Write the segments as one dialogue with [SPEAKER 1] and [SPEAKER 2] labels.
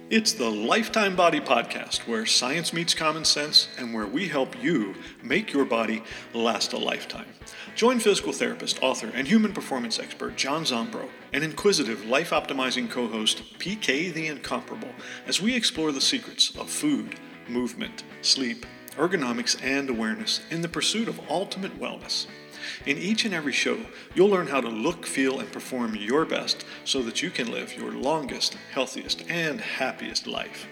[SPEAKER 1] It's the Lifetime Body Podcast, where science meets common sense and where we help you make your body last a lifetime. Join physical therapist, author, and human performance expert John Zombro and inquisitive life-optimizing co-host PK the Incomparable as we explore the secrets of food, movement, sleep, ergonomics, and awareness in the pursuit of ultimate wellness. In each and every show, you'll learn how to look, feel, and perform your best so that you can live your longest, healthiest, and happiest life.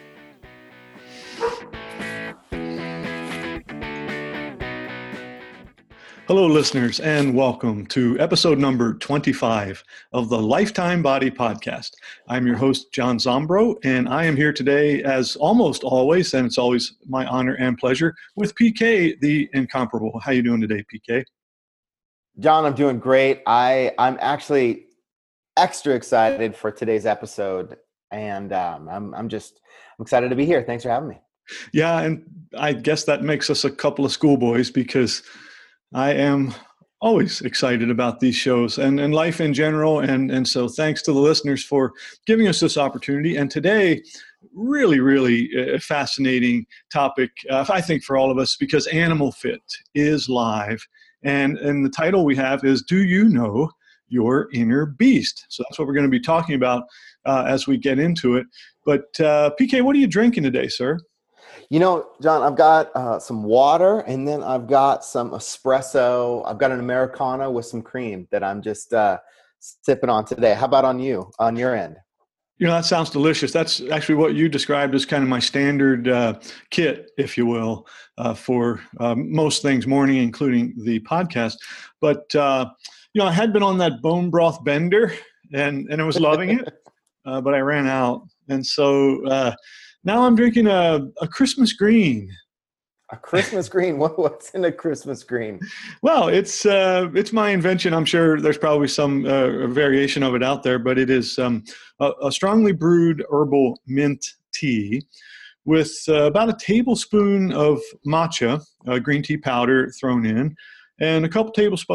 [SPEAKER 1] Hello, listeners, and welcome to episode number 25 of the Lifetime Body Podcast. I'm your host, John Zombro, and I am here today, as almost always, and it's always my honor and pleasure, with PK the Incomparable. How you doing today, PK?
[SPEAKER 2] John, I'm doing great. I'm actually extra excited for today's episode, and I'm excited to be here. Thanks for having me.
[SPEAKER 1] Yeah, and I guess that makes us a couple of schoolboys because I am always excited about these shows and life in general. And so thanks to the listeners for giving us this opportunity. And today, really fascinating topic, I think, for all of us, because Animal Fit is live. And the title we have is, Do You Know Your Inner Beast? So that's what we're going to be talking about as we get into it. But PK, what are you drinking today, sir?
[SPEAKER 2] You know, John, I've got some water, and then I've got some espresso. I've got an Americano with some cream that I'm just sipping on today. How about on your end?
[SPEAKER 1] You know, that sounds delicious. That's actually what you described as kind of my standard kit, if you will, for most things morning, including the podcast. But, you know, I had been on that bone broth bender and I was loving it, but I ran out. And so now I'm drinking a Christmas green.
[SPEAKER 2] A Christmas green? What's in a Christmas green?
[SPEAKER 1] Well, it's my invention. I'm sure there's probably some variation of it out there, but it is a strongly brewed herbal mint tea with about a tablespoon of matcha, green tea powder thrown in, and a couple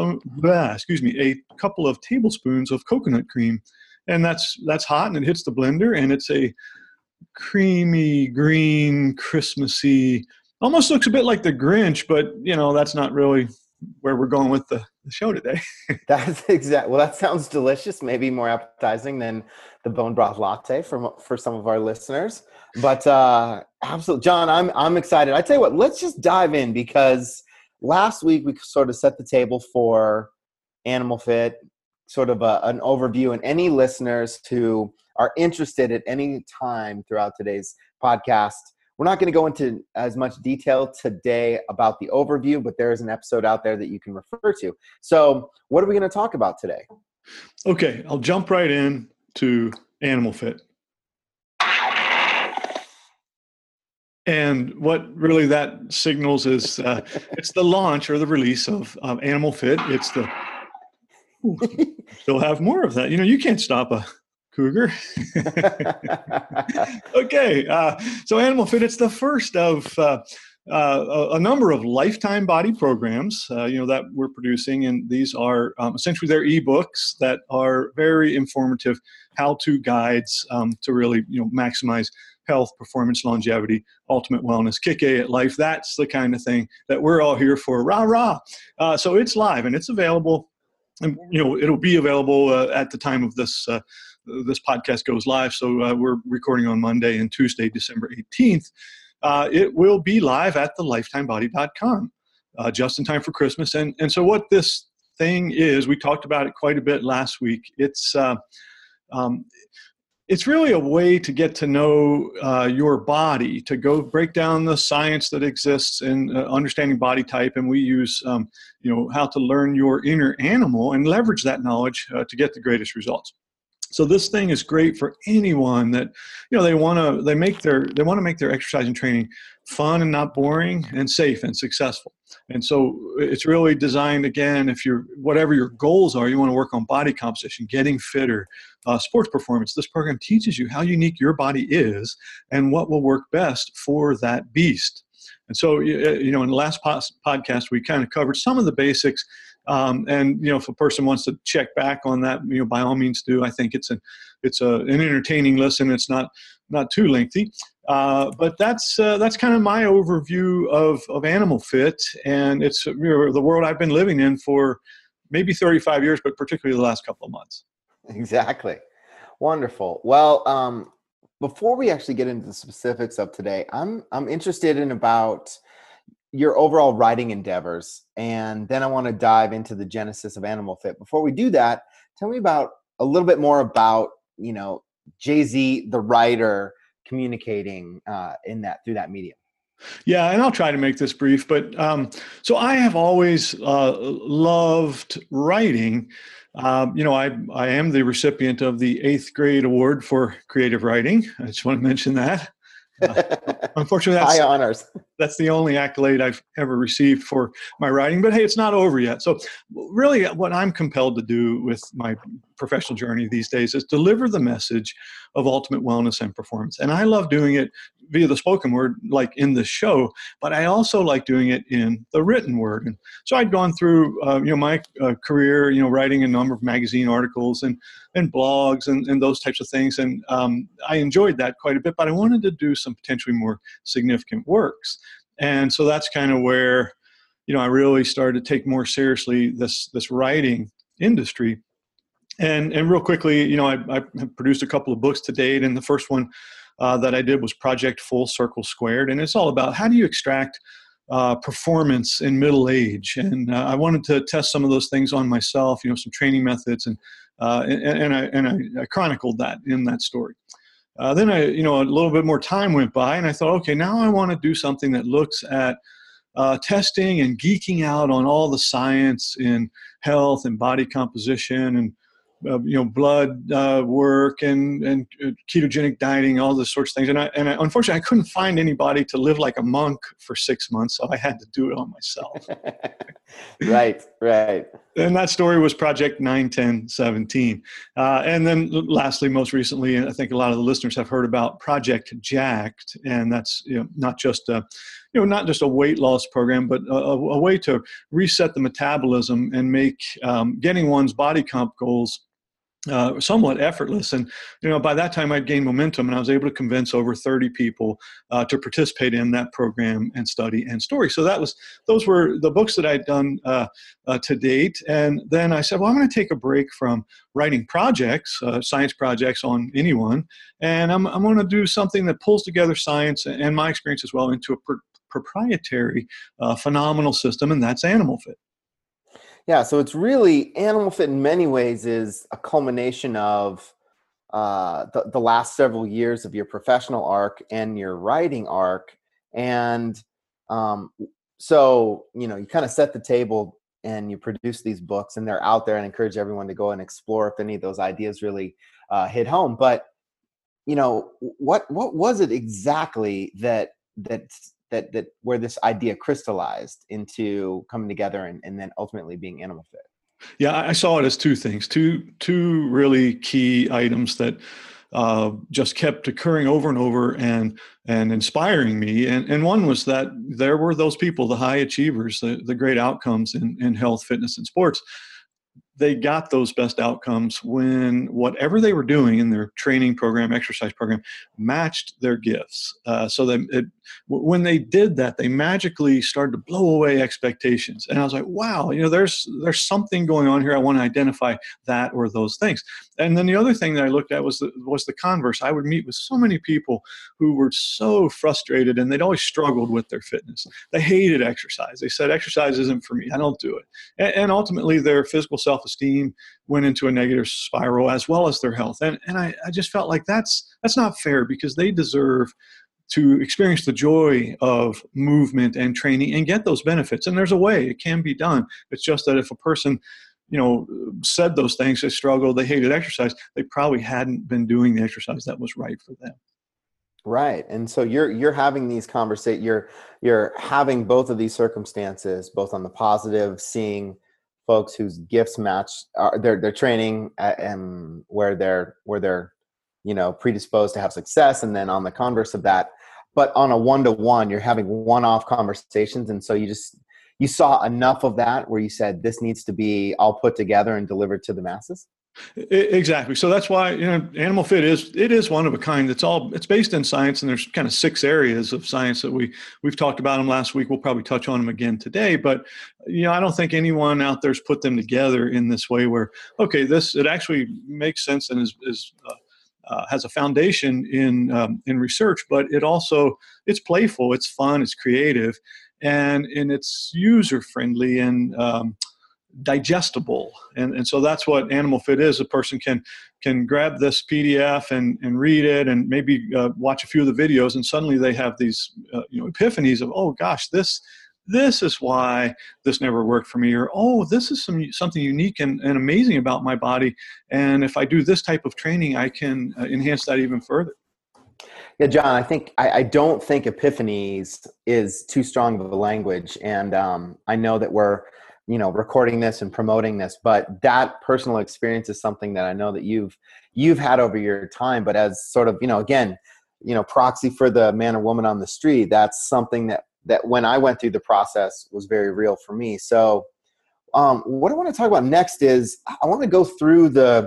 [SPEAKER 1] of tablespoons of coconut cream, and that's hot and it hits the blender, and it's a creamy green Christmassy. Almost looks a bit like the Grinch, but, you know, that's not really where we're going with the show today.
[SPEAKER 2] That's exactly. Well, that sounds delicious. Maybe more appetizing than the bone broth latte for some of our listeners. But absolutely, John, I'm excited. I tell you what, let's just dive in, because last week we sort of set the table for Animal Fit, sort of an overview, and any listeners who are interested at any time throughout today's podcast, we're not going to go into as much detail today about the overview, but there is an episode out there that you can refer to. So what are we going to talk about today?
[SPEAKER 1] Okay, I'll jump right in to Animal Fit. And what really that signals is it's the launch or the release of Animal Fit. It's the still have more of that. You know, you can't stop a cougar. Okay, so Animal Fit, it's the first of a number of Lifetime Body programs, that we're producing, and these are essentially they're ebooks that are very informative how-to guides to really, maximize health, performance, longevity, ultimate wellness, kick A at life. That's the kind of thing that we're all here for. Rah, rah. So it's live and it's available. And, it'll be available at the time of this podcast goes live. So we're recording on Monday and Tuesday, December 18th. It will be live at thelifetimebody.com just in time for Christmas. And so what this thing is, we talked about it quite a bit last week. It's really a way to get to know your body, to go break down the science that exists in understanding body type. And we use, how to learn your inner animal and leverage that knowledge to get the greatest results. So this thing is great for anyone that, they want to make their exercise and training fun and not boring, and safe and successful. And so it's really designed, again, if whatever your goals are, you want to work on body composition, getting fitter, sports performance. This program teaches you how unique your body is and what will work best for that beast. And so, in the last podcast, we kind of covered some of the basics And if a person wants to check back on that, by all means do. I think it's an entertaining listen. It's not too lengthy. But that's kind of my overview of Animal Fit, and it's the world I've been living in for maybe 35 years, but particularly the last couple of months.
[SPEAKER 2] Exactly. Wonderful. Well, before we actually get into the specifics of today, I'm interested in about your overall writing endeavors, and then I want to dive into the genesis of Animal Fit. Before we do that, tell me about a little bit more about Jay-Z, the writer, communicating through that medium.
[SPEAKER 1] Yeah, and I'll try to make this brief, but so I have always loved writing. I am the recipient of the 8th grade award for creative writing. I just want to mention that. Unfortunately,
[SPEAKER 2] high honors.
[SPEAKER 1] That's the only accolade I've ever received for my writing. But hey, it's not over yet. So really what I'm compelled to do with my professional journey these days is deliver the message of ultimate wellness and performance. And I love doing it via the spoken word, like in the show, but I also like doing it in the written word. And so I'd gone through, my career, writing a number of magazine articles and blogs and those types of things. And I enjoyed that quite a bit, but I wanted to do some potentially more significant works. And so that's kind of where, I really started to take more seriously this writing industry. And real quickly, I produced a couple of books to date, and the first one that I did was Project Full Circle Squared, and it's all about how do you extract performance in middle age. And I wanted to test some of those things on myself, some training methods, and I chronicled that in that story. Then a little bit more time went by, and I thought, okay, now I want to do something that looks at testing and geeking out on all the science in health and body composition and blood work and ketogenic dieting, all those sorts of things. And I unfortunately I couldn't find anybody to live like a monk for 6 months, so I had to do it on myself.
[SPEAKER 2] Right.
[SPEAKER 1] And that story was Project 9-10-17. And then lastly, most recently, I think a lot of the listeners have heard about Project Jacked, and that's not just a weight loss program, but a way to reset the metabolism and make getting one's body comp goals somewhat effortless. And, by that time I'd gained momentum, and I was able to convince over 30 people to participate in that program and study and story. So those were the books that I'd done to date. And then I said, well, I'm going to take a break from writing projects, science projects on anyone. And I'm going to do something that pulls together science and my experience as well into a proprietary phenomenal system, and that's Animal Fit.
[SPEAKER 2] Yeah, so it's really Animal Fit in many ways is a culmination of the last several years of your professional arc and your writing arc. And so, you kind of set the table and you produce these books, and they're out there, and encourage everyone to go and explore if any of those ideas really hit home. But, what was it exactly that where this idea crystallized into coming together and then ultimately being Animal Fit?
[SPEAKER 1] Yeah, I saw it as two things, two really key items that just kept occurring over and over and inspiring me. And one was that there were those people, the high achievers, the great outcomes in health, fitness, and sports. They got those best outcomes when whatever they were doing in their training program, exercise program, matched their gifts. So when they did that, they magically started to blow away expectations. And I was like, wow, there's something going on here. I want to identify that or those things. And then the other thing that I looked at was the converse. I would meet with so many people who were so frustrated, and they'd always struggled with their fitness. They hated exercise. They said, exercise isn't for me. I don't do it. And ultimately, their physical self-esteem went into a negative spiral, as well as their health. And I just felt like that's not fair, because they deserve to experience the joy of movement and training and get those benefits. And there's a way it can be done. It's just that if a person, said those things, they struggled, they hated exercise, they probably hadn't been doing the exercise that was right for them.
[SPEAKER 2] Right. And so you're having these conversations, you're having both of these circumstances, both on the positive, seeing folks whose gifts match their training and where they're predisposed to have success, and then on the converse of that. But on a one-to-one, you're having one-off conversations, and so you you saw enough of that where you said this needs to be all put together and delivered to the masses?
[SPEAKER 1] Exactly. So that's why, Animal Fit is one of a kind. It's based in science, and there's kind of 6 areas of science that we've talked about them last week. We'll probably touch on them again today, but I don't think anyone out there's put them together in this way where, okay, it actually makes sense and has a foundation in research, but it's playful, it's fun, it's creative, and it's user friendly and digestible. And so that's what Animal Fit is. A person can grab this PDF and read it and maybe watch a few of the videos, and suddenly they have these epiphanies of, oh gosh, this is why this never worked for me, or oh, this is something unique and amazing about my body, and if I do this type of training, I can enhance that even further.
[SPEAKER 2] Yeah, John, I don't think epiphanies is too strong of a language, and I know that we're recording this and promoting this, but that personal experience is something that I know that you've had over your time. But as sort of again, proxy for the man or woman on the street, that's something that when I went through the process was very real for me. So what I want to talk about next is I want to go through the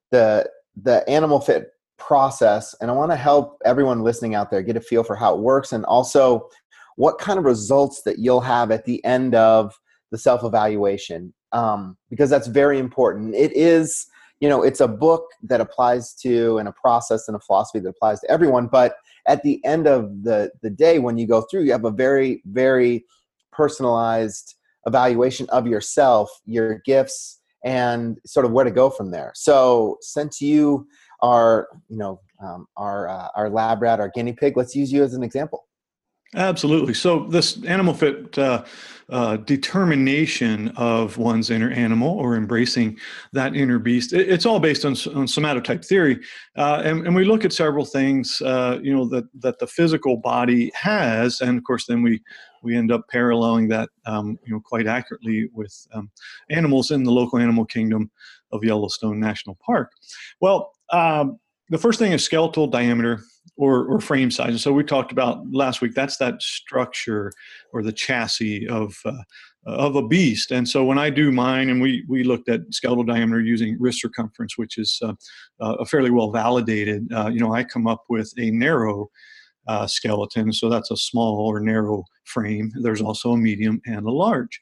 [SPEAKER 2] Animal Fit process, and I want to help everyone listening out there get a feel for how it works, and also what kind of results that you'll have at the end of the self-evaluation, because that's very important. It is, it's a book that applies to, and a process and a philosophy that applies to everyone. But at the end of the day, when you go through, you have a very, very personalized evaluation of yourself, your gifts, and sort of where to go from there. So since you are, our lab rat, our guinea pig, let's use you as an example.
[SPEAKER 1] Absolutely. So this Animal Fit determination of one's inner animal, or embracing that inner beast, it's all based on somatotype theory, and we look at several things, that the physical body has, and of course, then we end up paralleling that, quite accurately with animals in the local animal kingdom of Yellowstone National Park. Well, the first thing is skeletal diameter, or frame size. And so we talked about last week, that's that structure or the chassis of a beast. And so when I do mine, and we looked at skeletal diameter using wrist circumference, which is a fairly well validated, I come up with a narrow skeleton. So that's a small or narrow frame. There's also a medium and a large.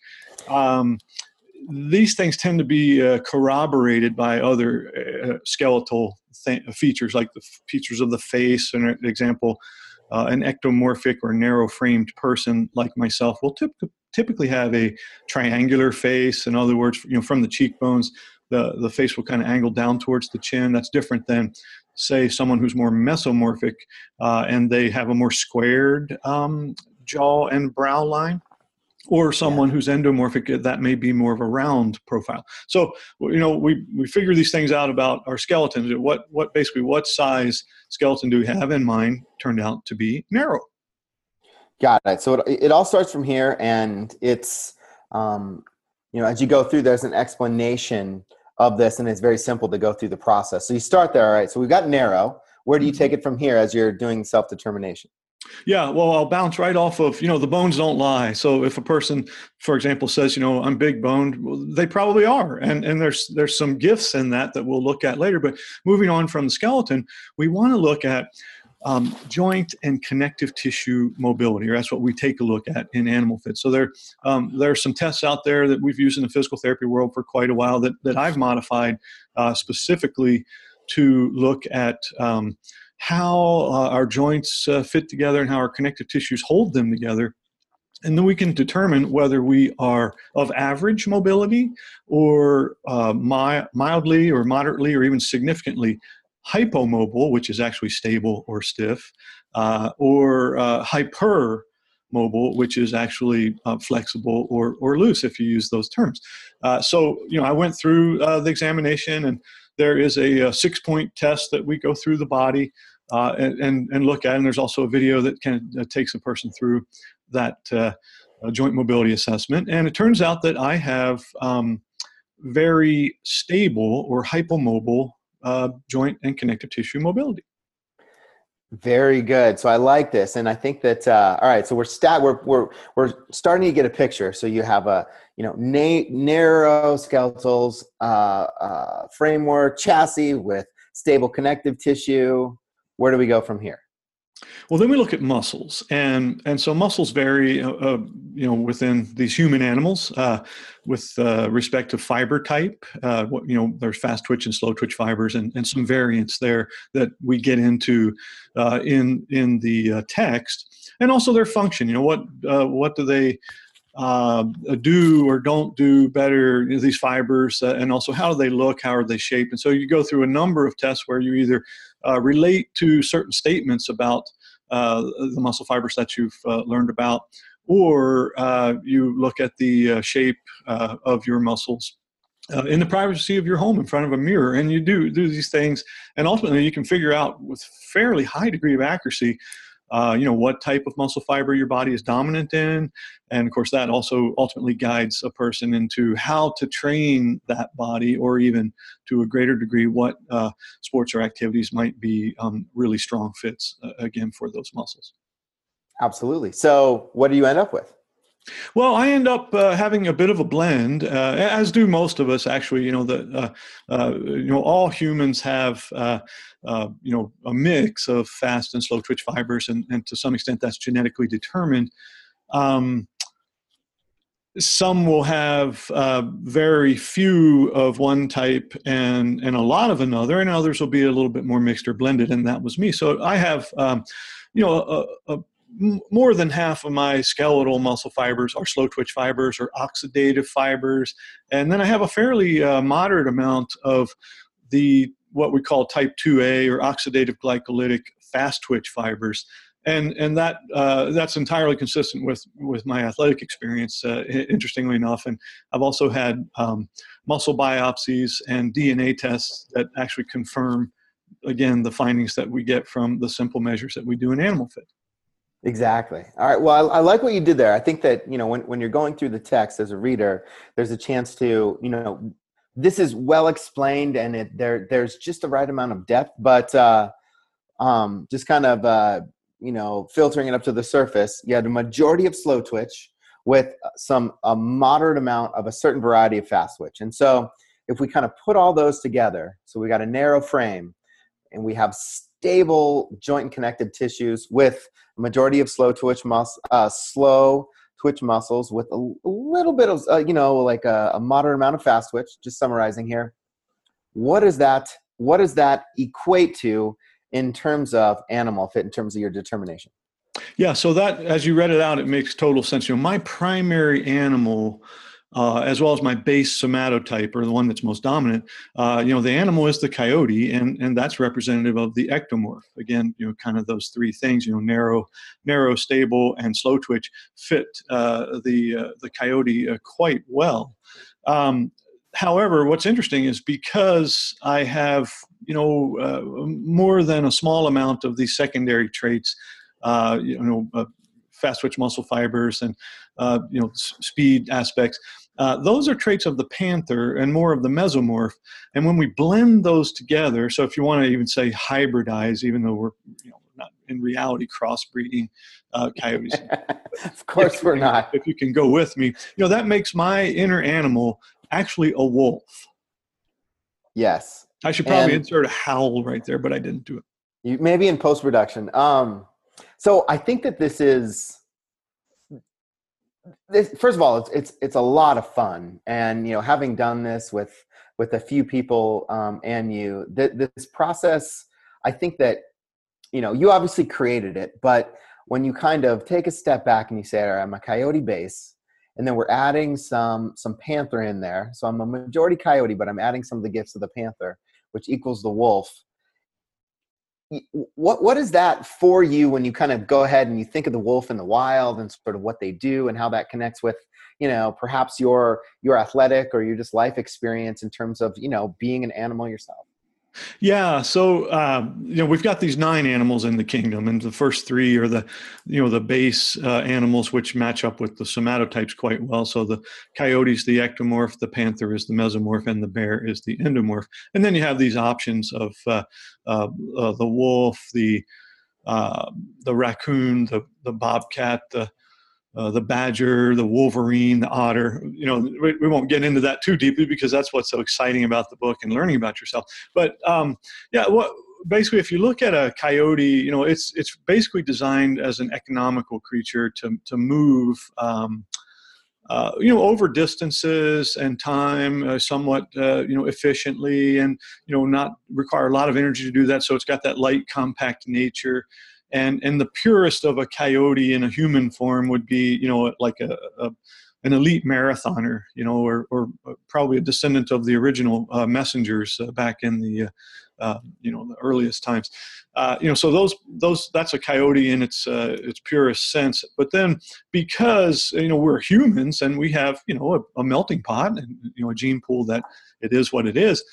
[SPEAKER 1] These things tend to be corroborated by other skeletal features, like the features of the face. And an example, an ectomorphic or narrow-framed person like myself will typically have a triangular face. In other words, from the cheekbones, the face will kind of angle down towards the chin. That's different than, say, someone who's more mesomorphic, and they have a more squared jaw and brow line. Or someone who's endomorphic, that may be more of a round profile. So, we figure these things out about our skeletons. What size skeleton do we have? And mine turned out to be narrow.
[SPEAKER 2] Got it. So it all starts from here, and it's, as you go through, there's an explanation of this, and it's very simple to go through the process. So you start there, all right? So we've got narrow. Where do you take it from here as you're doing self-determination?
[SPEAKER 1] Yeah, well, I'll bounce right off of, the bones don't lie. So if a person, for example, says, I'm big boned, well, they probably are. And there's some gifts in that we'll look at later. But moving on from the skeleton, we want to look at joint and connective tissue mobility, or that's what we take a look at in Animal Fit. So there are some tests out there that we've used in the physical therapy world for quite a while that I've modified specifically to look at how our joints fit together and how our connective tissues hold them together. And then we can determine whether we are of average mobility, or mildly or moderately or even significantly hypomobile, which is actually stable or stiff, or hypermobile, which is actually flexible or loose, if you use those terms. So I went through the examination, and there is a 6-point test that we go through the body and look at. And there's also a video that takes a person through that joint mobility assessment. And it turns out that I have very stable or hypomobile joint and connective tissue mobility.
[SPEAKER 2] Very good. So I like this, and I think that all right. So we're starting to get a picture. So you have a narrow skeletals framework chassis with stable connective tissue. Where do we go from here?
[SPEAKER 1] Well, then we look at muscles, and so muscles vary, within these human animals with respect to fiber type. There's fast twitch and slow twitch fibers, and some variants there that we get into in the text, and also their function. What do they do or don't do better, these fibers, and also how do they look, how are they shaped? And so you go through a number of tests where you either relate to certain statements about the muscle fibers that you've learned about, or you look at the shape of your muscles in the privacy of your home in front of a mirror, and you do these things, and ultimately you can figure out with fairly high degree of accuracy what type of muscle fiber your body is dominant in. And of course, that also ultimately guides a person into how to train that body, or even to a greater degree, what sports or activities might be really strong fits, again, for those muscles.
[SPEAKER 2] Absolutely. So what do you end up with?
[SPEAKER 1] Well, I end up having a bit of a blend, as do most of us. Actually, all humans have a mix of fast and slow twitch fibers, and to some extent that's genetically determined. Some will have very few of one type and a lot of another, and others will be a little bit more mixed or blended, and that was me. So I have more than half of my skeletal muscle fibers are slow twitch fibers or oxidative fibers. And then I have a fairly moderate amount of what we call type 2A or oxidative glycolytic fast twitch fibers. And that's entirely consistent with my athletic experience, interestingly enough. And I've also had muscle biopsies and DNA tests that actually confirm, again, the findings that we get from the simple measures that we do in Animal Fit.
[SPEAKER 2] Exactly. All right. Well, I like what you did there. I think that, when you're going through the text as a reader, there's a chance to, this is well explained, and there's just the right amount of depth, but just kind of, filtering it up to the surface. You had a majority of slow twitch with a moderate amount of a certain variety of fast twitch. And so if we kind of put all those together, so we got a narrow frame, and we have stable joint and connective tissues with a majority of slow twitch muscles with a little bit of, like a moderate amount of fast twitch. Just summarizing here, what does that equate to in terms of Animal Fit, in terms of your determination?
[SPEAKER 1] Yeah, so that, as you read it out, it makes total sense. My primary animal, as well as my base somatotype, or the one that's most dominant, the animal is the coyote, and that's representative of the ectomorph. Again, kind of those three things, narrow, stable, and slow twitch fit the coyote quite well. However, what's interesting is because I have, more than a small amount of these secondary traits, fast twitch muscle fibers and, speed aspects, those are traits of the panther and more of the mesomorph. And when we blend those together, so if you want to even say hybridize, even though we're not in reality crossbreeding coyotes.
[SPEAKER 2] Of course we're not.
[SPEAKER 1] If you can go with me, that makes my inner animal actually a wolf.
[SPEAKER 2] Yes.
[SPEAKER 1] I should probably insert a howl right there, but I didn't do it.
[SPEAKER 2] Maybe in post-production. So I think that this, first of all, it's a lot of fun. And, having done this with a few people and this process, I think that, you obviously created it, but when you kind of take a step back and you say, all right, I'm a coyote base, and then we're adding some panther in there. So I'm a majority coyote, but I'm adding some of the gifts of the panther, which equals the wolf. What is that for you when you kind of go ahead and you think of the wolf in the wild and sort of what they do and how that connects with, perhaps your athletic or your just life experience in terms of, being an animal yourself?
[SPEAKER 1] Yeah. So, we've got these 9 animals in the kingdom, and the first 3 are the base animals, which match up with the somatotypes quite well. So the coyote is the ectomorph, the panther is the mesomorph, and the bear is the endomorph. And then you have these options of the wolf, the the raccoon, the bobcat, the badger, the wolverine, the otter. We won't get into that too deeply because that's what's so exciting about the book and learning about yourself. But basically, if you look at a coyote, it's basically designed as an economical creature to move, over distances and time somewhat, efficiently, and not require a lot of energy to do that. So it's got that light, compact nature. And the purest of a coyote in a human form would be, like an elite marathoner, or probably a descendant of the original messengers back in the earliest times. So that's a coyote in its purest sense. But then, because we're humans and we have a melting pot and a gene pool that it is what it is.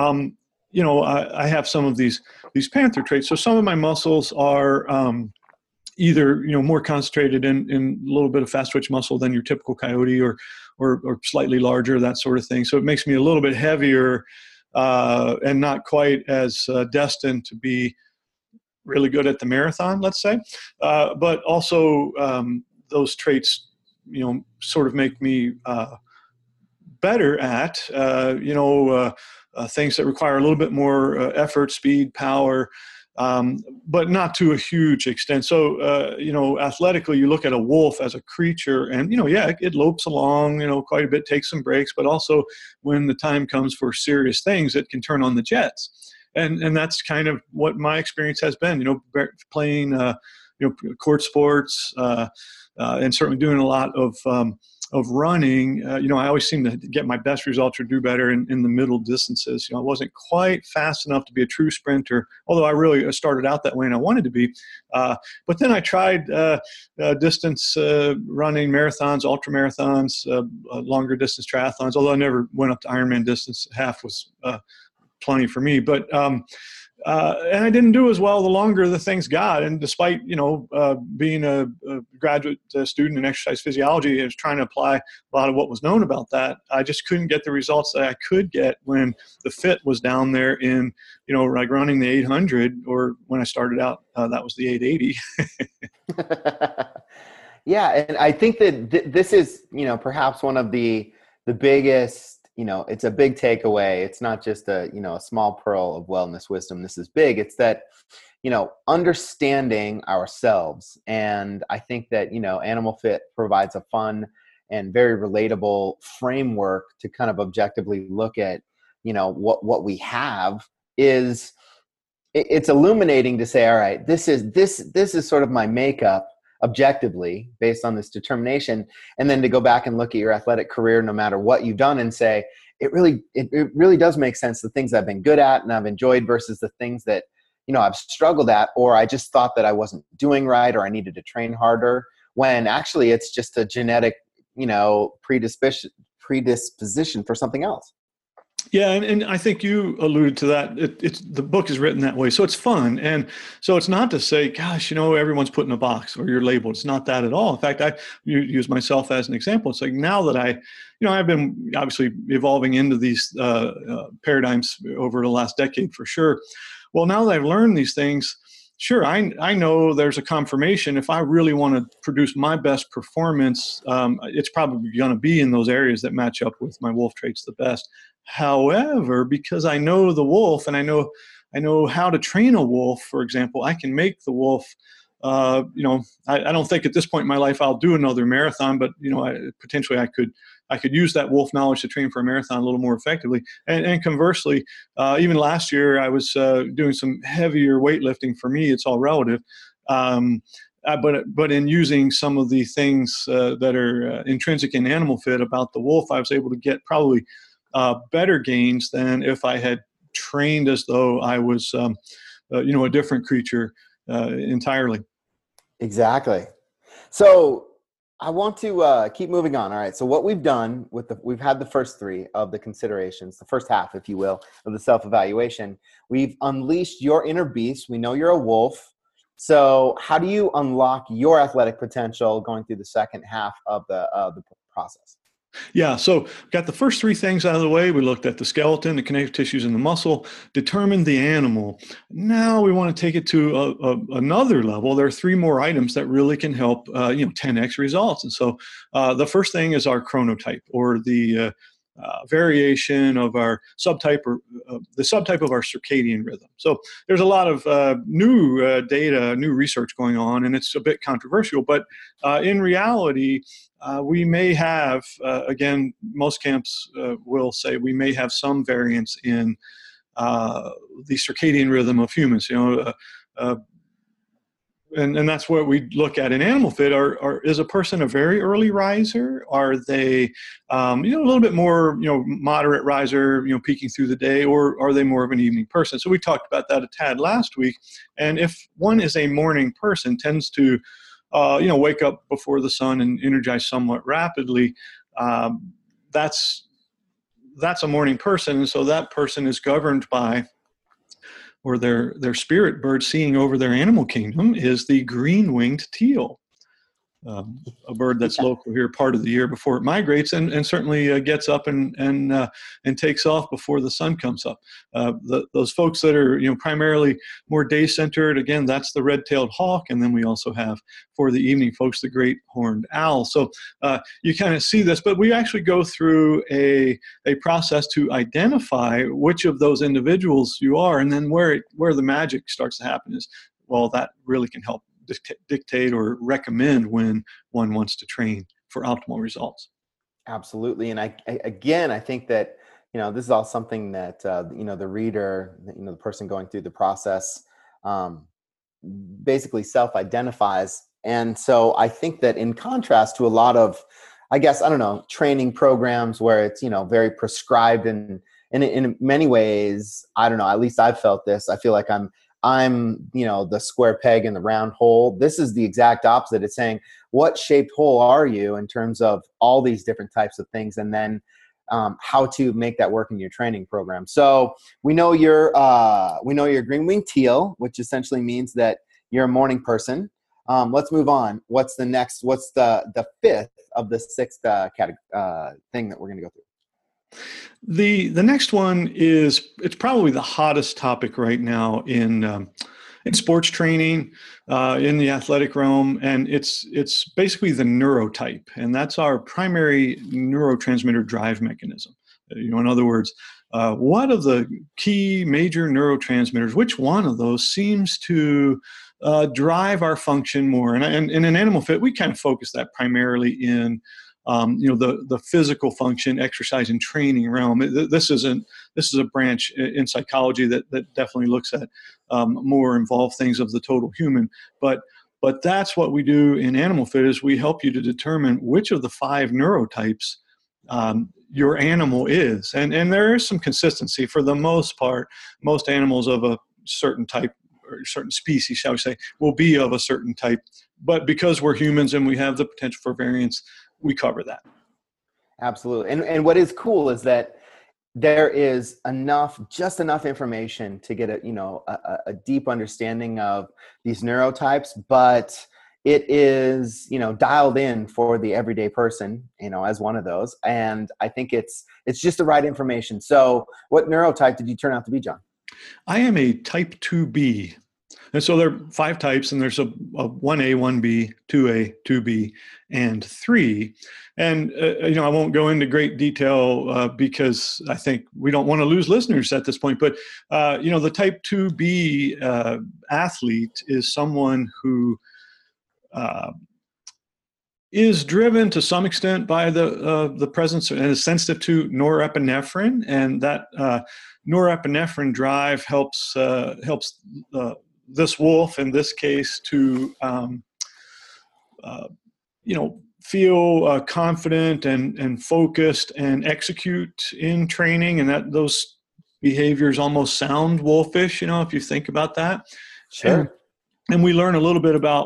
[SPEAKER 1] I have some of these panther traits. So some of my muscles are either more concentrated in a little bit of fast twitch muscle than your typical coyote, or slightly larger, that sort of thing. So it makes me a little bit heavier and not quite as destined to be really good at the marathon, let's say. But also those traits, sort of make me better at things that require a little bit more effort, speed, power, but not to a huge extent. So, athletically, you look at a wolf as a creature and, it lopes along, quite a bit, takes some breaks, but also when the time comes for serious things, it can turn on the jets. And that's kind of what my experience has been, playing, court sports, and certainly doing a lot of running. I always seem to get my best results or do better in the middle distances. I wasn't quite fast enough to be a true sprinter, although I really started out that way and I wanted to be. But then I tried distance running, marathons, ultra marathons, longer distance triathlons, although I never went up to Ironman distance. Half was plenty for me. But and I didn't do as well the longer the things got. And despite, being a graduate student in exercise physiology, I was trying to apply a lot of what was known about that. I just couldn't get the results that I could get when the fit was down there in, like running the 800, or when I started out, that was the 880.
[SPEAKER 2] Yeah. And I think that this is, perhaps one of the biggest, it's a big takeaway. It's not just a small pearl of wellness wisdom. This is big. It's that, understanding ourselves. And I think that, Animal Fit provides a fun and very relatable framework to kind of objectively look at, what we have is, it's illuminating to say, all right, this is sort of my makeup objectively based on this determination. And then to go back and look at your athletic career, no matter what you've done, and say, it really does make sense. The things I've been good at and I've enjoyed versus the things that, I've struggled at, or I just thought that I wasn't doing right, or I needed to train harder, when actually it's just a genetic, predisposition for something else.
[SPEAKER 1] Yeah, and I think you alluded to that. It's the book is written that way, so it's fun, and so it's not to say, "Gosh, everyone's put in a box or you're labeled." It's not that at all. In fact, I use myself as an example. It's like now that I've been obviously evolving into these paradigms over the last decade for sure. Well, now that I've learned these things, sure, I know there's a confirmation. If I really want to produce my best performance, it's probably going to be in those areas that match up with my wolf traits the best. However, because I know the wolf and I know how to train a wolf, for example, I can make the wolf, I don't think at this point in my life I'll do another marathon, but, potentially I could use that wolf knowledge to train for a marathon a little more effectively. And conversely, even last year I was doing some heavier weightlifting. For me, it's all relative. But in using some of the things that are intrinsic in Animal Fit about the wolf, I was able to get probably better gains than if I had trained as though I was, a different creature entirely.
[SPEAKER 2] Exactly. So I want to keep moving on. All right. So what we've done we've had the first three of the considerations, the first half, if you will, of the self-evaluation. We've unleashed your inner beast. We know you're a wolf. So how do you unlock your athletic potential going through the second half of the process?
[SPEAKER 1] Yeah, so got the first three things out of the way. We looked at the skeleton, the connective tissues, and the muscle, determined the animal. Now we want to take it to another level. There are three more items that really can help, 10x results. And so the first thing is our chronotype, or the variation of our subtype, or the subtype of our circadian rhythm. So there's a lot of new data, new research going on, and it's a bit controversial, but in reality, we may have, again, most camps will say we may have some variance in the circadian rhythm of humans. And that's what we look at in Animal Fit. Is a person a very early riser? Are they, a little bit more, moderate riser, peaking through the day, or are they more of an evening person? So we talked about that a tad last week. And if one is a morning person, tends to, wake up before the sun and energize somewhat rapidly, that's a morning person. And so that person is governed by, or their spirit bird seeing over their animal kingdom, is the green-winged teal, a bird that's local here part of the year before it migrates, and certainly gets up and takes off before the sun comes up. Those folks that are primarily more day-centered, again, that's the red-tailed hawk, and then we also have, for the evening folks, the great horned owl. So you kind of see this, but we actually go through a process to identify which of those individuals you are, and then where the magic starts to happen is, well, that really can help dictate or recommend when one wants to train for optimal results.
[SPEAKER 2] Absolutely. And I think that, this is all something that, the reader, the person going through the process, basically self-identifies. And so I think that in contrast to a lot of, training programs where it's, very prescribed, and in many ways, at least I've felt this. I feel like I'm the square peg in the round hole. This is the exact opposite. It's saying, what shaped hole are you in terms of all these different types of things, and then how to make that work in your training program. So we know you're green-winged teal, which essentially means that you're a morning person. Let's move on. What's the next? What's the fifth of the sixth thing that we're going to go through?
[SPEAKER 1] The next one it's probably the hottest topic right now in sports training, in the athletic realm, and it's basically the neurotype, and that's our primary neurotransmitter drive mechanism. In other words, what of the key major neurotransmitters, which one of those seems to drive our function more? And in Animal Fit, we kind of focus that primarily in the physical function, exercise, and training realm. This is a branch in psychology that definitely looks at more involved things of the total human. But that's what we do in Animal Fit, is we help you to determine which of the 5 neurotypes your animal is. And there is some consistency. For the most part, most animals of a certain type, or certain species, shall we say, will be of a certain type. But because we're humans and we have the potential for variance, we cover that.
[SPEAKER 2] Absolutely. And what is cool is that there is just enough information to get a deep understanding of these neurotypes, but it is, dialed in for the everyday person, as one of those. And I think it's just the right information. So what neurotype did you turn out to be, John?
[SPEAKER 1] I am a type 2B. And so there are 5 types, and there's a 1A, 1B, 2A, 2B, and 3. And, I won't go into great detail because I think we don't want to lose listeners at this point. But, the type 2B athlete is someone who is driven to some extent by the presence and is sensitive to norepinephrine, and that norepinephrine drive helps this wolf, in this case, to feel confident and focused and execute in training, and that those behaviors almost sound wolfish, if you think about that.
[SPEAKER 2] Sure.
[SPEAKER 1] And we learn a little bit about,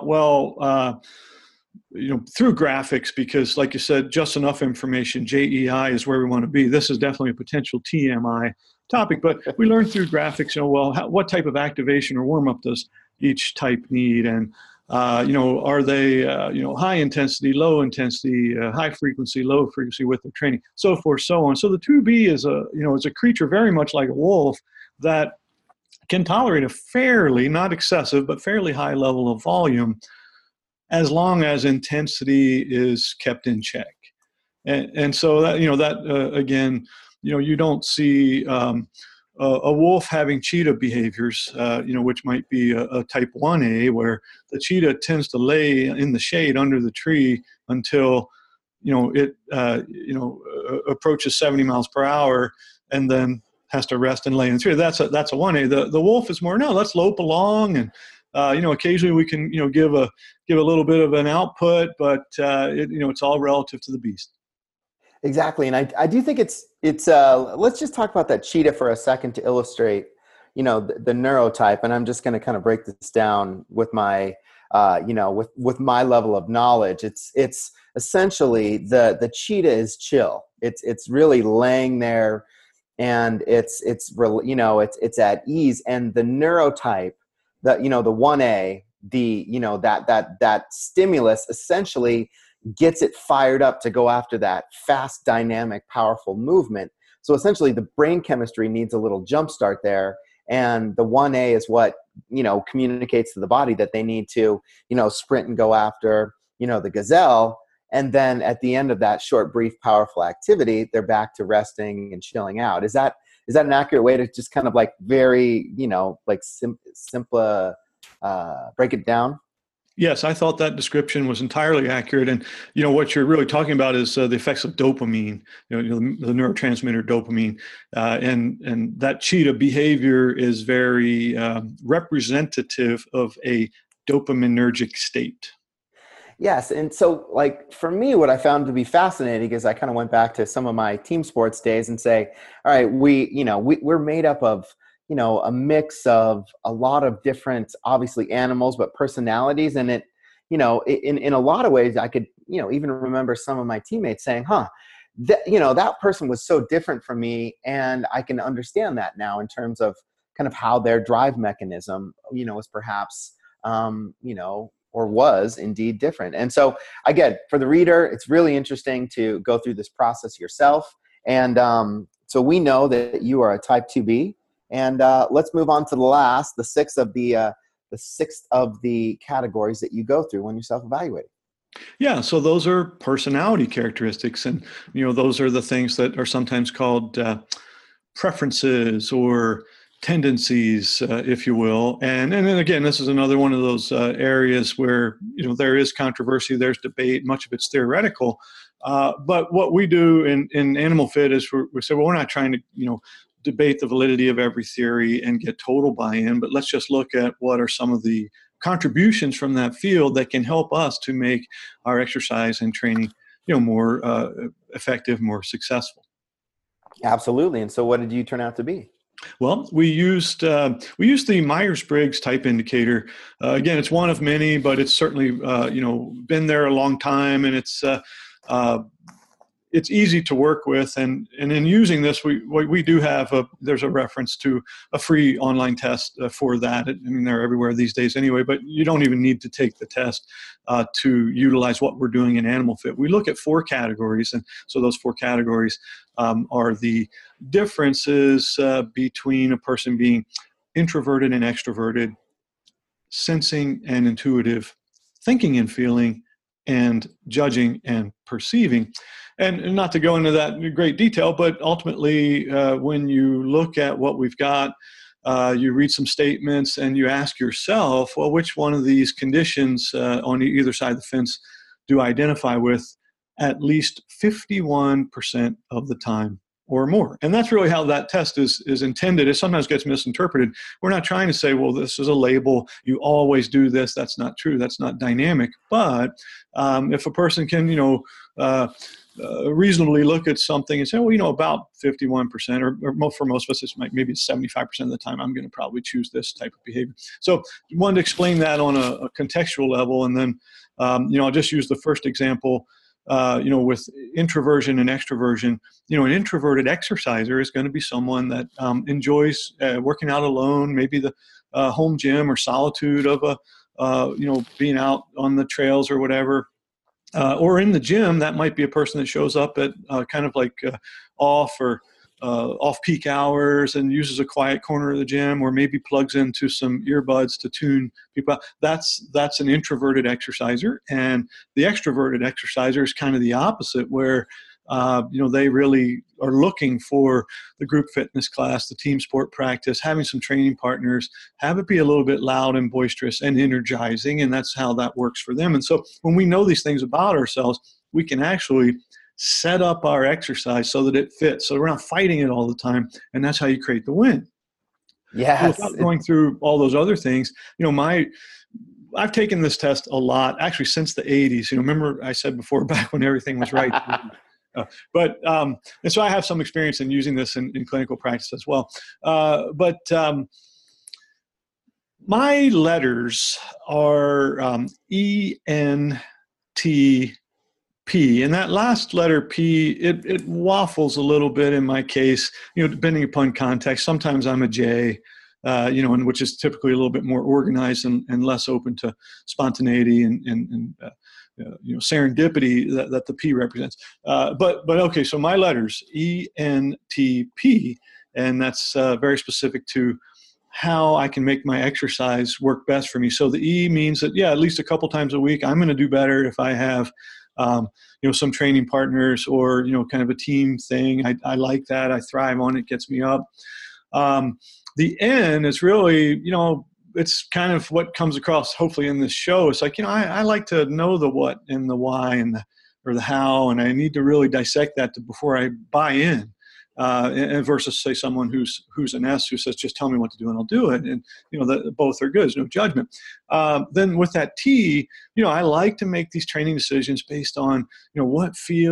[SPEAKER 1] through graphics, because like you said, just enough information, JEI is where we want to be. This is definitely a potential TMI topic, but we learn through graphics, what type of activation or warm-up does each type need? And Are they, high intensity, low intensity, high frequency, low frequency with their training, so forth, so on. So the 2B is a creature very much like a wolf that can tolerate a fairly, not excessive, but fairly high level of volume as long as intensity is kept in check. And so that again, you don't see a wolf having cheetah behaviors, which might be a type 1A, where the cheetah tends to lay in the shade under the tree until it approaches 70 miles per hour and then has to rest and lay in the tree. That's a 1A. The wolf is more, no, let's lope along, and occasionally we can give a little bit of an output, but it's all relative to the beast.
[SPEAKER 2] Exactly. And I do think it's let's just talk about that cheetah for a second to illustrate, the neurotype. And I'm just going to kind of break this down with my, with my level of knowledge. It's essentially the cheetah is chill. It's really laying there, and it's at ease. And the neurotype, the 1A, that stimulus essentially gets it fired up to go after that fast, dynamic, powerful movement. So essentially the brain chemistry needs a little jump start there. And the 1A is what, communicates to the body that they need to, sprint and go after, the gazelle. And then at the end of that short, brief, powerful activity, they're back to resting and chilling out. Is that an accurate way to just kind of like very, simple, break it down?
[SPEAKER 1] Yes, I thought that description was entirely accurate. And, what you're really talking about is the effects of dopamine, the neurotransmitter dopamine. And that cheetah behavior is very representative of a dopaminergic state.
[SPEAKER 2] Yes. And so like for me, what I found to be fascinating is I kind of went back to some of my team sports days and say, all right, we're made up of, a mix of a lot of different, obviously animals, but personalities. And it, in a lot of ways, I could, even remember some of my teammates saying, that person was so different from me. And I can understand that now in terms of kind of how their drive mechanism, was perhaps, or was indeed different. And so again, for the reader, it's really interesting to go through this process yourself. And so we know that you are a type 2B. And let's move on to the sixth of the categories that you go through when you're self-evaluating.
[SPEAKER 1] Yeah, so those are personality characteristics, and those are the things that are sometimes called preferences or tendencies, if you will. And then again, this is another one of those areas where there is controversy, there's debate, much of it's theoretical. But what we do in Animal Fit is we say, well, we're not trying to debate the validity of every theory and get total buy-in, but let's just look at what are some of the contributions from that field that can help us to make our exercise and training more effective, more successful.
[SPEAKER 2] Absolutely. And so what did you turn out to be?
[SPEAKER 1] Well, we used the Myers-Briggs type indicator. Again, it's one of many, but it's certainly been there a long time, and it's easy to work with. And in using this, we do have there's a reference to a free online test for that. I mean, they're everywhere these days anyway, but you don't even need to take the test to utilize what we're doing in Animal Fit. We look at 4 categories, and so those 4 categories are the differences between a person being introverted and extroverted, sensing and intuitive, thinking and feeling, and judging and perceiving. And not to go into that in great detail, but ultimately, when you look at what we've got, you read some statements and you ask yourself, well, which one of these conditions on either side of the fence do I identify with at least 51% of the time or more? And that's really how that test is intended. It sometimes gets misinterpreted. We're not trying to say, well, this is a label, you always do this. That's not true. That's not dynamic. But if a person can, reasonably look at something and say, well, about 51%, or for most of us, it's maybe 75% of the time, I'm going to probably choose this type of behavior. So I wanted to explain that on a contextual level. And then, I'll just use the first example, with introversion and extroversion. An introverted exerciser is going to be someone that enjoys working out alone, maybe the home gym or solitude of being out on the trails or whatever. Or in the gym, that might be a person that shows up at kind of like off peak hours and uses a quiet corner of the gym, or maybe plugs into some earbuds to tune people out. That's an introverted exerciser. And the extroverted exerciser is kind of the opposite, where they really are looking for the group fitness class, the team sport practice, having some training partners, have it be a little bit loud and boisterous and energizing, and that's how that works for them. And so when we know these things about ourselves, we can actually set up our exercise so that it fits. So we're not fighting it all the time, and that's how you create the win.
[SPEAKER 2] Yes.
[SPEAKER 1] So without going through all those other things, I've taken this test a lot, actually, since the 80s. Remember I said before, back when everything was right. And so I have some experience in using this in clinical practice as well. But my letters are ENTP, and that last letter P, it waffles a little bit in my case, depending upon context. Sometimes I'm a J, and which is typically a little bit more organized and less open to spontaneity and serendipity that the P represents. But okay, so my letters, ENTP, and that's very specific to how I can make my exercise work best for me. So the E means that, at least a couple times a week, I'm going to do better if I have, some training partners or, kind of a team thing. I like that. I thrive on it, gets me up. The N is really, it's kind of what comes across hopefully in this show. It's like, I like to know the what and the why or the how, and I need to really dissect that before I buy in. And versus say someone who's an S who says, just tell me what to do and I'll do it. And, both are good. There's no judgment. Then with that T, I like to make these training decisions based on, what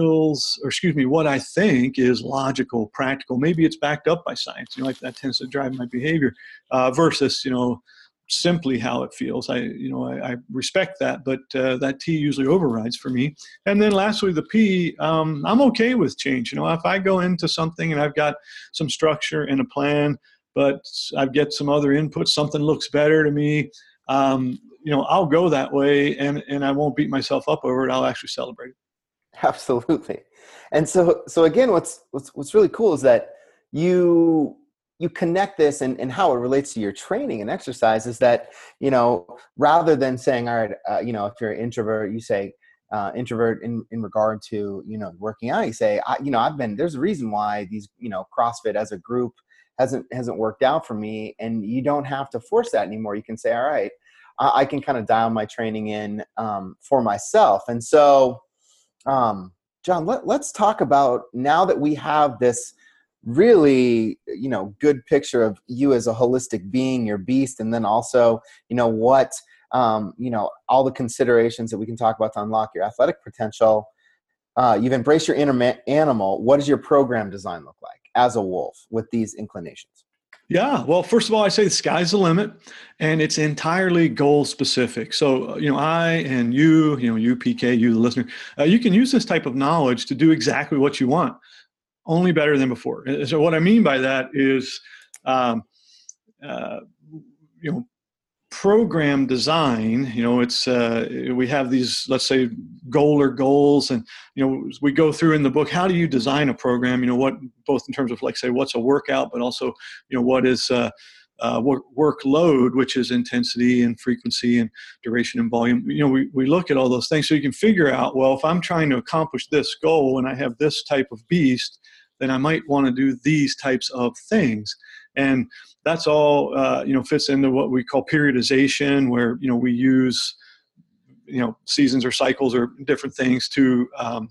[SPEAKER 1] I think is logical, practical. Maybe it's backed up by science, like that tends to drive my behavior versus, simply how it feels. I respect that, but that T usually overrides for me. And then lastly, the P, I'm okay with change. If I go into something and I've got some structure and a plan, but I get some other input, something looks better to me, I'll go that way and I won't beat myself up over it. I'll actually celebrate it.
[SPEAKER 2] Absolutely. And so again, what's really cool is that you connect this and how it relates to your training and exercise is that, rather than saying, all right, if you're an introvert, you say introvert in regard to, working out, you say, there's a reason why these, CrossFit as a group hasn't worked out for me. And you don't have to force that anymore. You can say, all right, I can kind of dial my training in for myself. And so, John, let's talk about, now that we have this really, good picture of you as a holistic being, your beast, and then also, what, all the considerations that we can talk about to unlock your athletic potential. You've embraced your inner animal. What does your program design look like as a wolf with these inclinations?
[SPEAKER 1] Yeah. Well, first of all, I say the sky's the limit, and it's entirely goal specific. So, I and you, you PK, you the listener, you can use this type of knowledge to do exactly what you want, only better than before. So what I mean by that is, program design, it's, we have these, let's say, goals. And, we go through in the book, how do you design a program? What, both in terms of, like, say, what's a workout, but also, what is workload, which is intensity and frequency and duration and volume. We look at all those things so you can figure out, well, if I'm trying to accomplish this goal and I have this type of beast, then I might want to do these types of things. And that's all, fits into what we call periodization, where, we use, seasons or cycles or different things to,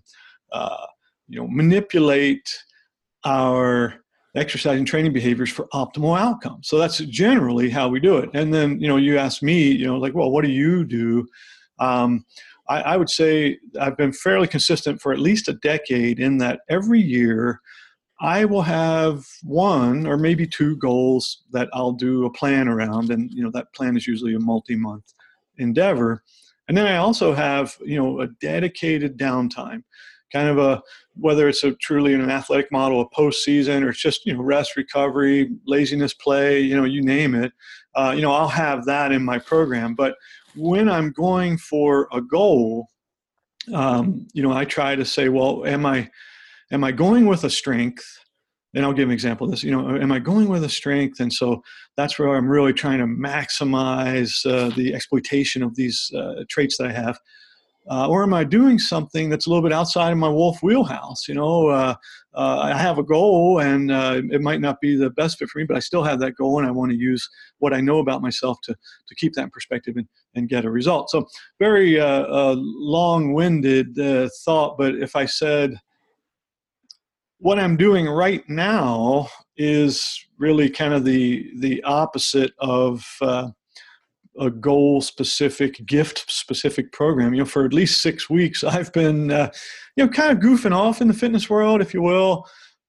[SPEAKER 1] manipulate our exercise and training behaviors for optimal outcomes. So that's generally how we do it. And then, you ask me, well, what do you do? I would say I've been fairly consistent for at least a decade in that every year I will have one or maybe two goals that I'll do a plan around. And, that plan is usually a multi-month endeavor. And then I also have, a dedicated downtime, kind of whether it's a truly an athletic model, a postseason, or it's just, rest, recovery, laziness, play, you name it, I'll have that in my program. But when I'm going for a goal, I try to say, well, am I going with a strength? And I'll give an example of this. Am I going with a strength? And so that's where I'm really trying to maximize the exploitation of these traits that I have. Or am I doing something that's a little bit outside of my wolf wheelhouse? I have a goal, and it might not be the best fit for me, but I still have that goal, and I want to use what I know about myself to keep that in perspective and get a result. So very long-winded thought, but if I said, what I'm doing right now is really kind of the opposite of a goal-specific, gift-specific program. For at least 6 weeks, I've been, kind of goofing off in the fitness world, if you will.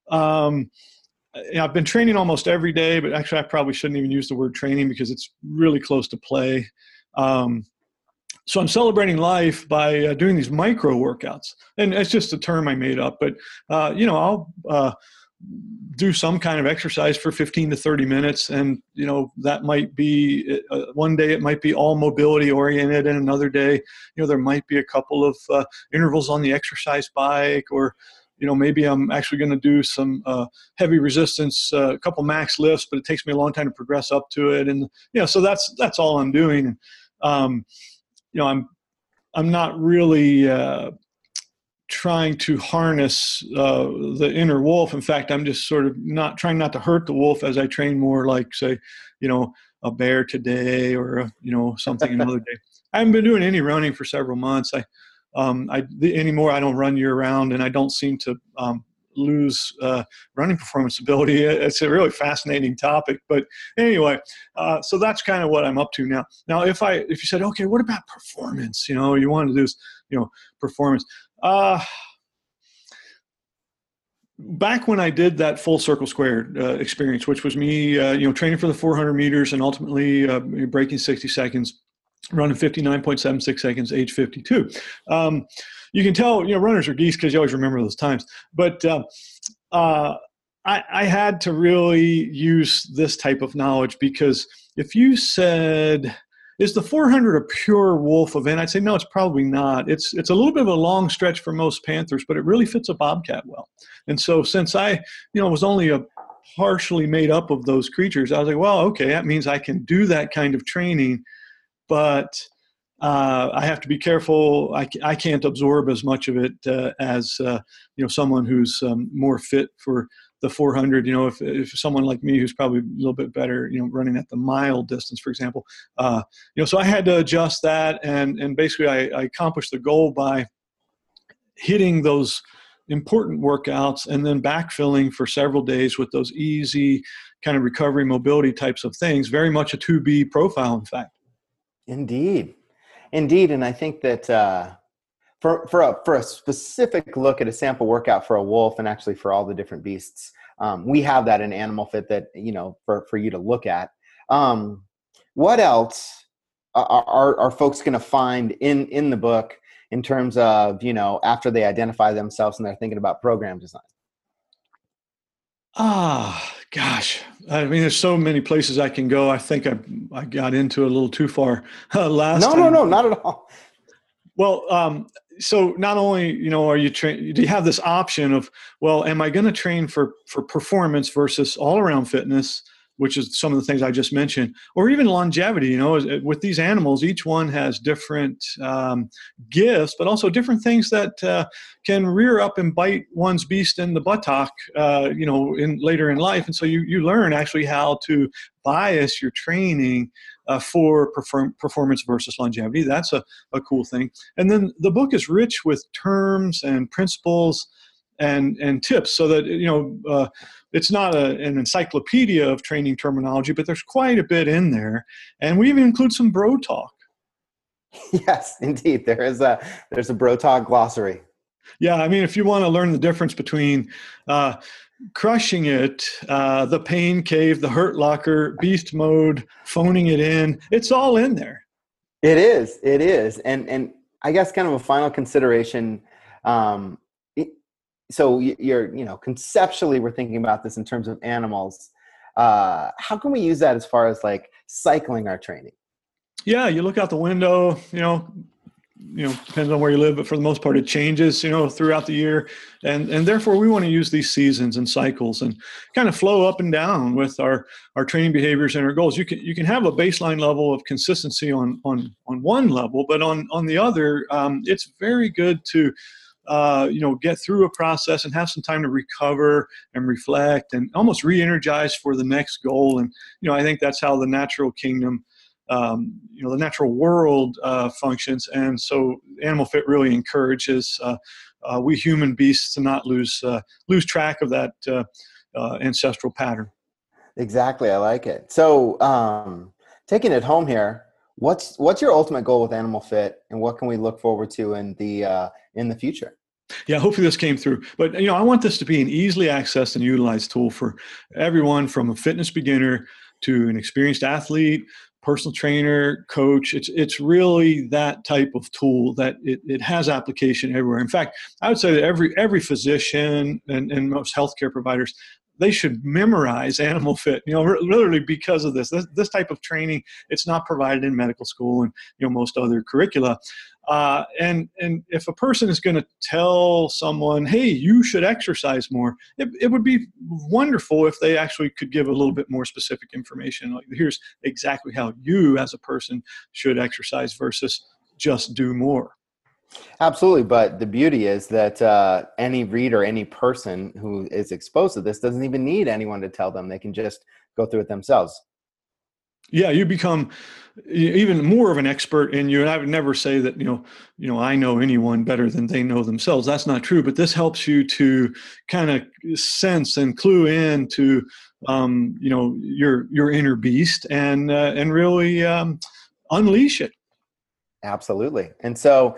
[SPEAKER 1] I've been training almost every day, but actually I probably shouldn't even use the word training because it's really close to play. So I'm celebrating life by doing these micro workouts, and it's just a term I made up. But I'll do some kind of exercise for 15 to 30 minutes, and that might be one day it might be all mobility oriented, and another day there might be a couple of intervals on the exercise bike, or maybe I'm actually going to do some heavy resistance, a couple max lifts, but it takes me a long time to progress up to it, and so that's all I'm doing. I'm not really trying to harness the inner wolf. In fact, I'm just sort of trying not to hurt the wolf as I train more like, say, a bear today, or something another day. I haven't been doing any running for several months. Anymore, I don't run year round, and I don't seem to lose running performance ability. It's a really fascinating topic, but anyway, so that's kind of what I'm up to now. Now, if you said, okay, what about performance? You want to do this, performance. Back when I did that full circle squared experience, which was me, training for the 400 meters and ultimately breaking 60 seconds, running 59.76 seconds, age 52. You can tell, runners are geese because you always remember those times. But I had to really use this type of knowledge, because if you said, is the 400 a pure wolf event? I'd say, no, it's probably not. It's a little bit of a long stretch for most panthers, but it really fits a bobcat well. And so since I, was only partially made up of those creatures, I was like, well, okay, that means I can do that kind of training, but I have to be careful. I can't absorb as much of it as someone who's more fit for the 400. If someone like me who's probably a little bit better, running at the mile distance, for example. So I had to adjust that, and basically I accomplished the goal by hitting those important workouts and then backfilling for several days with those easy kind of recovery mobility types of things. Very much a 2B profile, in fact.
[SPEAKER 2] Indeed. And I think that for a specific look at a sample workout for a wolf, and actually for all the different beasts, we have that in Animal Fit that, for you to look at. What else are folks going to find in the book in terms of, after they identify themselves and they're thinking about program design?
[SPEAKER 1] Gosh. I mean, there's so many places I can go. I think I got into it a little too far last time.
[SPEAKER 2] No, not at all.
[SPEAKER 1] Well, so not only, are you do you have this option of, well, am I going to train for performance versus all around fitness, which is some of the things I just mentioned, or even longevity? With these animals, each one has different gifts, but also different things that can rear up and bite one's beast in the buttock, later in life. And so you learn actually how to bias your training for performance versus longevity. That's a cool thing. And then the book is rich with terms and principles and tips, so that it's not an encyclopedia of training terminology, but there's quite a bit in there, and we even include some bro talk.
[SPEAKER 2] Yes, indeed, there's a bro talk glossary.
[SPEAKER 1] Yeah, I mean, if you want to learn the difference between crushing it, the pain cave, the hurt locker, beast mode, phoning it in, it's all in there.
[SPEAKER 2] It is, and I guess kind of a final consideration. so you're, conceptually we're thinking about this in terms of animals. How can we use that as far as like cycling our training?
[SPEAKER 1] Yeah, you look out the window, depends on where you live, but for the most part, it changes, throughout the year. And therefore we want to use these seasons and cycles and kind of flow up and down with our training behaviors and our goals. You can have a baseline level of consistency on one level, but on the other, it's very good to, get through a process and have some time to recover and reflect and almost re-energize for the next goal. And, I think that's how the natural kingdom, the natural world functions. And so Animal Fit really encourages we human beasts to not lose track of that ancestral pattern.
[SPEAKER 2] Exactly. I like it. So taking it home here, what's your ultimate goal with Animal Fit, and what can we look forward to in the future?
[SPEAKER 1] Yeah, hopefully this came through. But I want this to be an easily accessed and utilized tool for everyone, from a fitness beginner to an experienced athlete, personal trainer, coach. It's really that type of tool that it has application everywhere. In fact, I would say that every physician and most healthcare providers, they should memorize Animal Fit, literally because of this type of training. It's not provided in medical school and, most other curricula. And if a person is going to tell someone, hey, you should exercise more, it would be wonderful if they actually could give a little bit more specific information. Like, here's exactly how you as a person should exercise versus just do more.
[SPEAKER 2] Absolutely. But the beauty is that any reader, any person who is exposed to this doesn't even need anyone to tell them. They can just go through it themselves.
[SPEAKER 1] Yeah, you become even more of an expert in you. And I would never say that, I know anyone better than they know themselves. That's not true. But this helps you to kind of sense and clue in to, your inner beast and really unleash it.
[SPEAKER 2] Absolutely. And so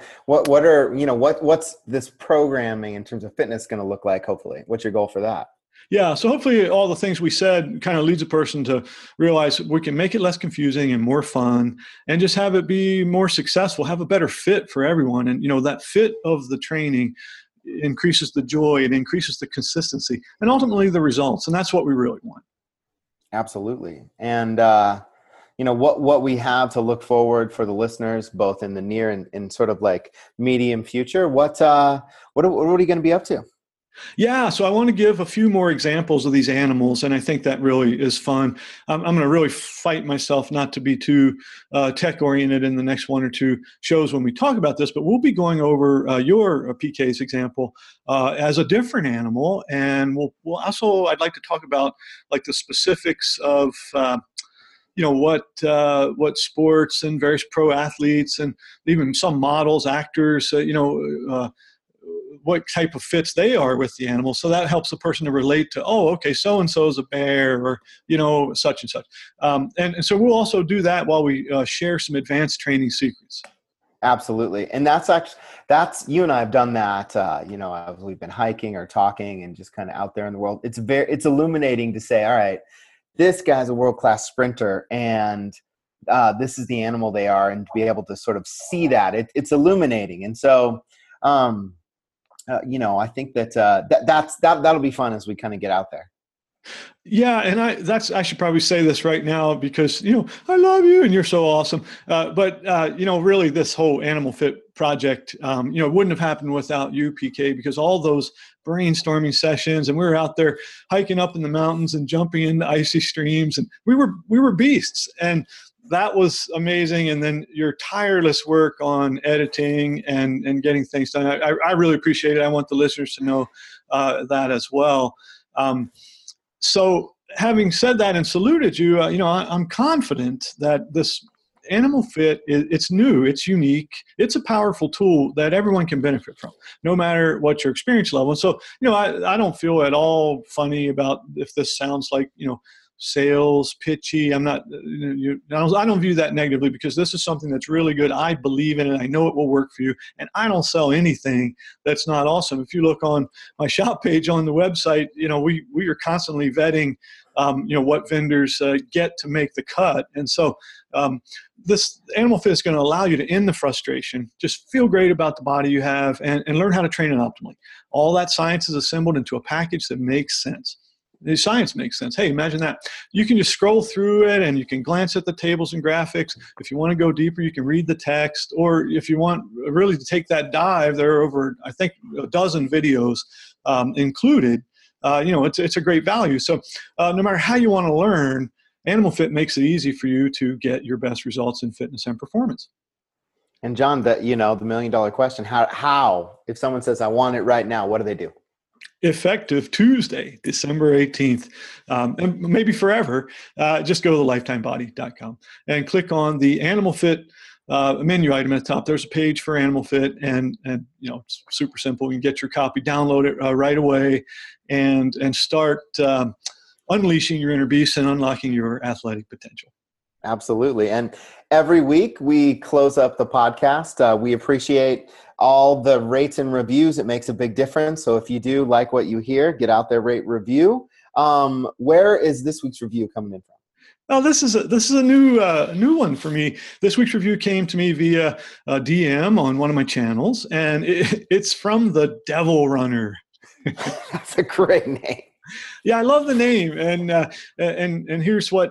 [SPEAKER 2] what's this programming in terms of fitness going to look like, hopefully? What's your goal for that?
[SPEAKER 1] Yeah, so hopefully all the things we said kind of leads a person to realize we can make it less confusing and more fun and just have it be more successful, have a better fit for everyone. And, that fit of the training increases the joy, it increases the consistency, and ultimately the results. And that's what we really want.
[SPEAKER 2] Absolutely. And, what we have to look forward for the listeners, both in the near and sort of like medium future, what are you going to be up to?
[SPEAKER 1] Yeah, so I want to give a few more examples of these animals, and I think that really is fun. I'm going to really fight myself not to be too tech-oriented in the next one or two shows when we talk about this, but we'll be going over your PK's example as a different animal, and we'll also, I'd like to talk about like the specifics of what sports and various pro athletes and even some models, actors, what type of fits they are with the animal. So that helps the person to relate to, oh, okay, so-and-so is a bear, or, such and such. And so we'll also do that while we share some advanced training secrets.
[SPEAKER 2] Absolutely. And that's you and I have done that, we've been hiking or talking and just kind of out there in the world. It's illuminating to say, all right, this guy's a world-class sprinter, and this is the animal they are, and to be able to sort of see that, it's illuminating. And so, I think that'll be fun as we kind of get out there.
[SPEAKER 1] Yeah, and I should probably say this right now because, I love you and you're so awesome. But really this whole Animal Fit project, wouldn't have happened without you, PK, because all those brainstorming sessions, and we were out there hiking up in the mountains and jumping into icy streams, and we were beasts. And that was amazing. And then your tireless work on editing and getting things done. I really appreciate it. I want the listeners to know that as well. So having said that and saluted you, I'm confident that this Animal Fit, it's new, it's unique, it's a powerful tool that everyone can benefit from, no matter what your experience level. And so, I don't feel at all funny about if this sounds like, sales pitchy. I'm not, I don't view that negatively, because this is something that's really good. I believe in it. I know it will work for you. And I don't sell anything that's not awesome. If you look on my shop page on the website, we are constantly vetting what vendors get to make the cut. And so this Animal Fit is going to allow you to end the frustration, just feel great about the body you have, and learn how to train it optimally. All that science is assembled into a package that makes sense. The science makes sense. Hey, imagine that. You can just scroll through it and you can glance at the tables and graphics. If you want to go deeper, you can read the text. Or if you want really to take that dive, there are over, I think, a dozen videos included. It's a great value. So no matter how you want to learn, Animal Fit makes it easy for you to get your best results in fitness and performance.
[SPEAKER 2] And John, the $1 million question, how, if someone says, I want it right now, what do they do?
[SPEAKER 1] Effective Tuesday, December 18th, and maybe forever, just go to thelifetimebody.com and click on the Animal Fit menu item at the top. There's a page for Animal Fit, and it's super simple. You can get your copy, download it right away, and start unleashing your inner beast and unlocking your athletic potential.
[SPEAKER 2] Absolutely. And every week we close up the podcast. We appreciate all the rates and reviews. It makes a big difference. So if you do like what you hear, get out there, rate, review. Where is this week's review coming in from?
[SPEAKER 1] Oh, this is a new one for me. This week's review came to me via a DM on one of my channels, and it's from the Devil Runner.
[SPEAKER 2] That's a great name.
[SPEAKER 1] Yeah, I love the name, and here's what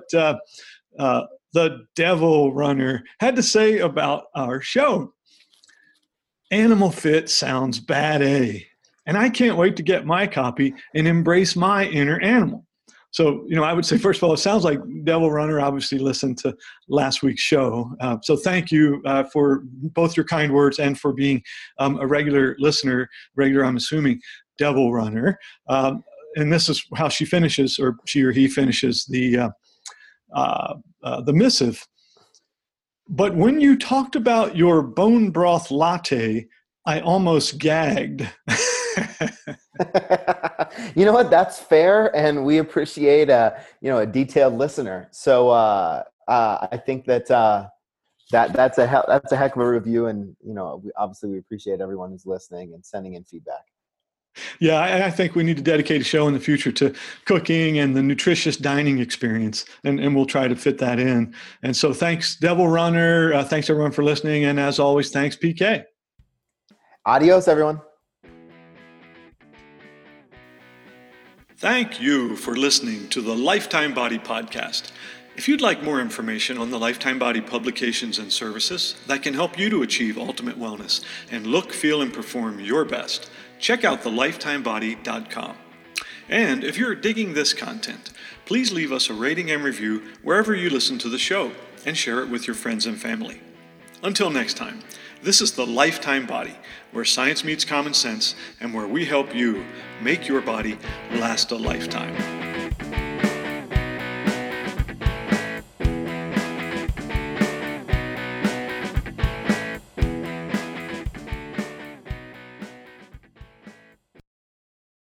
[SPEAKER 1] the Devil Runner had to say about our show. Animal Fit sounds bad, and I can't wait to get my copy and embrace my inner animal. So, I would say, first of all, it sounds like Devil Runner obviously listened to last week's show. So thank you for both your kind words and for being a regular listener, I'm assuming, Devil Runner. And this is how she finishes, or she or he finishes the missive. But when you talked about your bone broth latte, I almost gagged.
[SPEAKER 2] You know what? That's fair, and we appreciate a detailed listener. So I think that's a heck of a review, and we appreciate everyone who's listening and sending in feedback.
[SPEAKER 1] Yeah, I think we need to dedicate a show in the future to cooking and the nutritious dining experience, and we'll try to fit that in. And so thanks, Devil Runner. Thanks, everyone, for listening. And as always, thanks, PK.
[SPEAKER 2] Adios, everyone.
[SPEAKER 1] Thank you for listening to the Lifetime Body Podcast. If you'd like more information on the Lifetime Body publications and services that can help you to achieve ultimate wellness and look, feel, and perform your best, check out thelifetimebody.com. And if you're digging this content, please leave us a rating and review wherever you listen to the show and share it with your friends and family. Until next time, this is the Lifetime Body, where science meets common sense and where we help you make your body last a lifetime.